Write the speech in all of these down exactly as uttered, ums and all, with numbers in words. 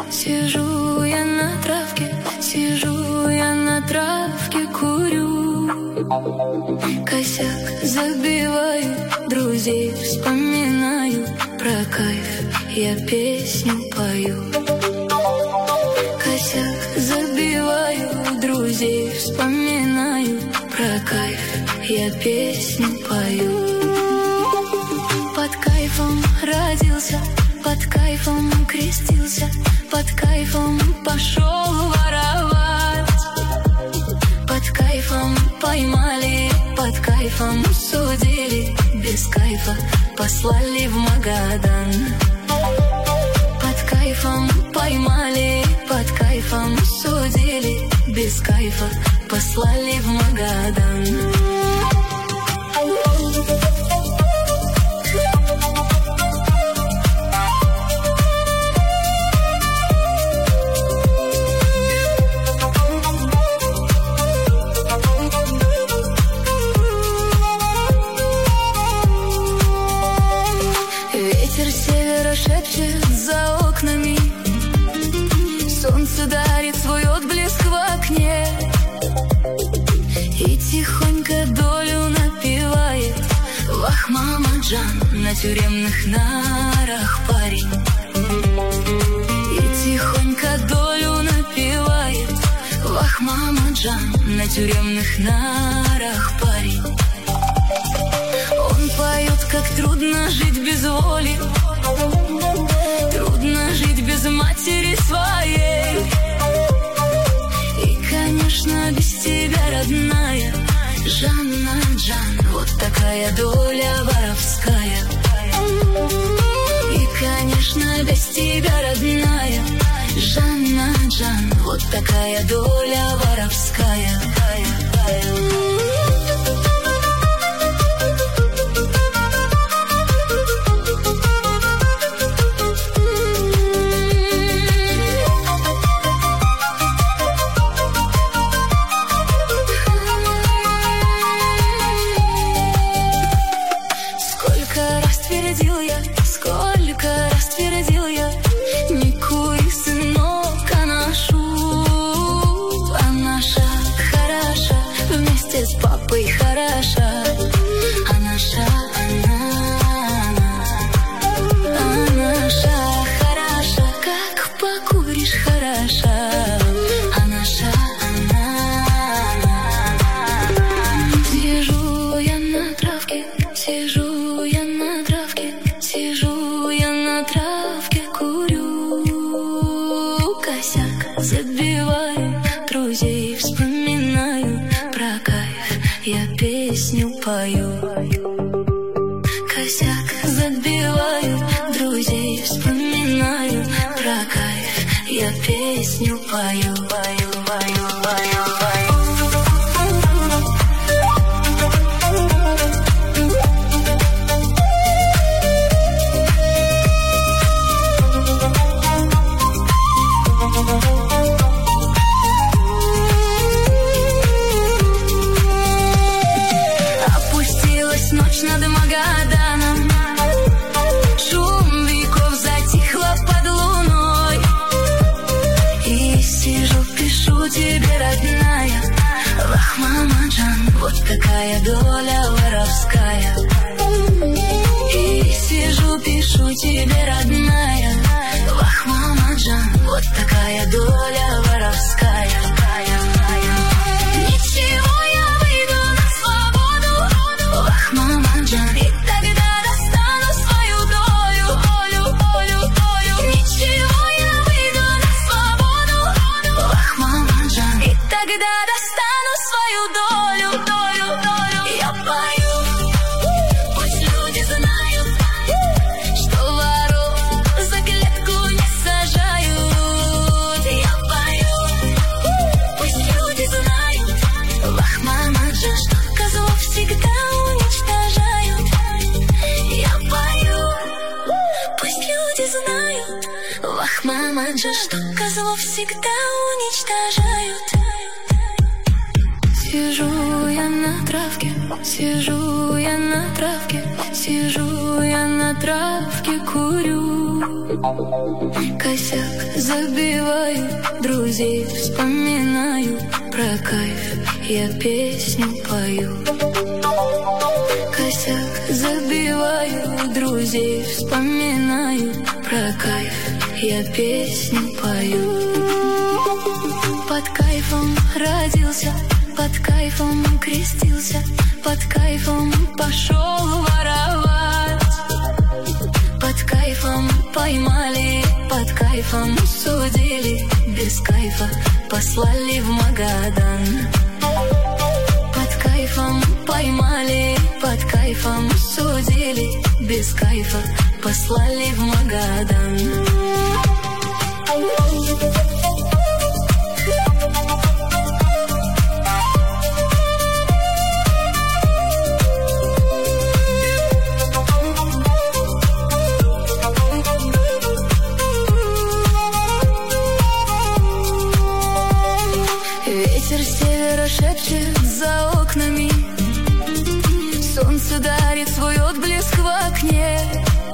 Сижу я на травке, сижу я на травке, курю. Косяк забиваю, друзей вспоминаю. Про кайф я песню пою. Косяк забиваю, друзей вспоминаю. Про кайф я песню пою. Под кайфом родился, под кайфом крестился, под кайфом пошел воровать. Под кайфом поймали, под кайфом судили, без кайфа послали в Магадан. Под кайфом поймали, под кайфом судили, без кайфа послали в Магадан. Ветер севера шепчет за окнами, солнце дарит свой отблеск в окне и тихонько долю напевает. Вах, мама Джан, на тюремных нарах парень. И тихонько долю напевает. Вах, мама Джан, на тюремных нарах парень. Он поет, как трудно жить без воли, трудно жить без матери своей. И, конечно, без тебя, родная Жанна Джан, вот такая доля воровская. И, конечно, без тебя, родная Жанна Джан, вот такая доля воровская. Твердил я, сколько раз твердил я, не кури, сынок, а нашу, а наша хороша, вместе с папой хороша, а наша, она, она, а наша хороша, как покуришь хороша, а наша, она, она. Сижу я на травке, сижу я на травке, сижу я на травке, курю. Косяк забиваю, друзей вспоминаю. Про кайф я песню пою. Косяк забиваю, друзей вспоминаю. Про кайф я песню пою, пою, пою, пою, пою. Опустилась ночь над Магаданом, шум веков затихло под луной. И сижу, пишу тебе, родная, вах, мама Джан, вот такая доля воровская. И сижу, пишу тебе, родная, вах, мама Джан, вот такая доля воровская. Ничего, я выйду на свободу, вах, мама Джан, и тогда достану свою долю, долю, долю, долю. Ничего, я выйду на свободу, вах, мама Джан, и тогда достану свою долю, долю, долю. Я пою, пусть люди знают, что воров за клетку не сажают. Я пою, пусть люди знают, вах, мама Джан, что козлов всегда уничтожают. Я пою, пусть люди знают, вах, мама Джан, что козлов всегда уничтожают. Сижу я на травке, сижу я на травке, сижу я на травке, курю. Косяк забиваю, друзей вспоминаю, про кайф я песню пою. Косяк забиваю, друзей вспоминаю, про кайф я песню пою. Под кайфом родился, под кайфом крестился, под кайфом пошел воровать. Под кайфом поймали, под кайфом судили, без кайфа послали в Магадан. Под кайфом поймали, под кайфом судили, без кайфа послали в Магадан. Ветер с севера шепчет за окнами, солнце дарит свой отблеск в окне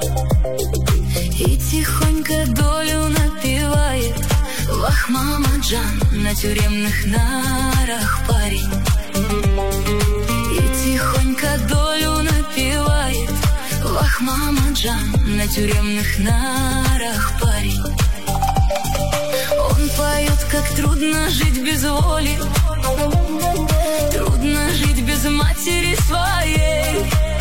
и тихонько долю напевает. Вах, Мамаджан, на тюремных нарах парень. И тихонько долю напевает. Вах, Мамаджан, на тюремных нарах парень. Он поет, как трудно жить без воли, трудно жить без матери своей.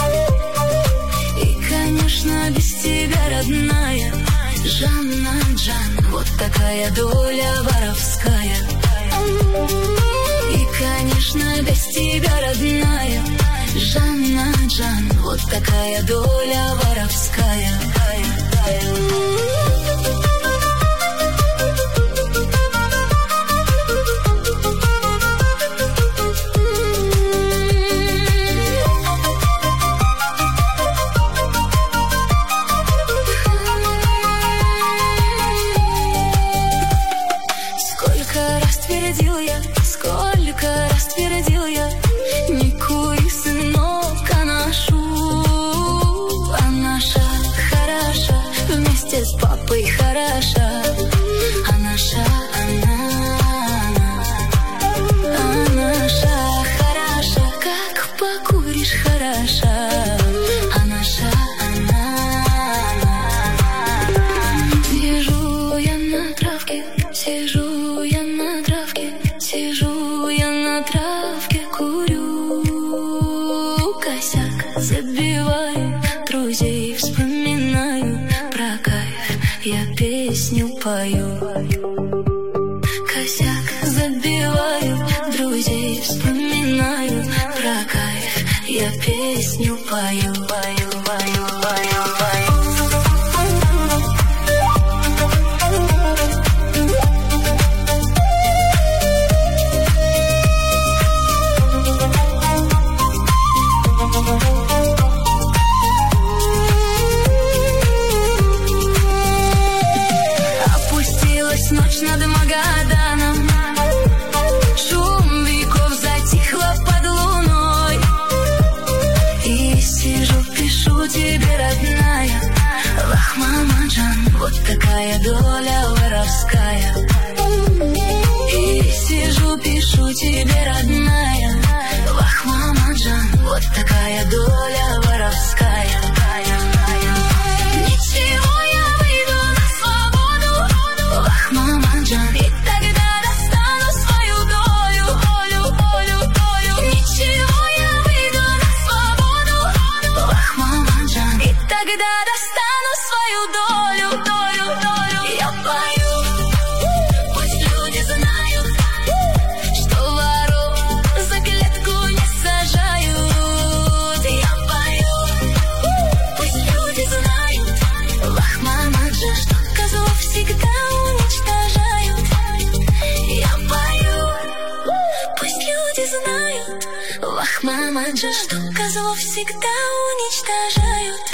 И, конечно, без тебя, родная Жанна Джан, вот такая доля воровская. И, конечно, без тебя, родная Жанна Джан, вот такая доля воровская. Сколько раз твердил я, сколько раз твердил я, не кури, сынок, а нашу, а наша хороша, вместе с папой хороша, а наша, она, а наша хороша, как покуришь хороша, а наша, она. Сижу я на травке, сижу я на травке, сижу я на травке, курю, косяк забиваю, друзей вспоминаю, про кайф я песню пою. Косяк забиваю, друзей вспоминаю, про кайф я песню пою, пою, пою, пою, пою. Опустилась ночь над Магаданом, шум веков затихло под луной. И сижу, пишу тебе, родная, вах, Мамаджан, вот такая доля воровская. И сижу, пишу тебе, родная, вах, Мамаджан, вот такая доля воровская. Ничего, я выйду на свободу, вах, Мамаджан, и тогда достану свою долю, долю, долю, долю. Ничего, я выйду на свободу, вах, Мамаджан, и тогда достану свою долю, долю, долю. Я пою, пусть люди знают, что воров за клетку не сажают. Я пою, пусть люди знают, вах, Мамаджан, что козлов всегда уничтожают. Я пою, пусть люди знают, вах, Мамаджан, что козлов всегда уничтожают.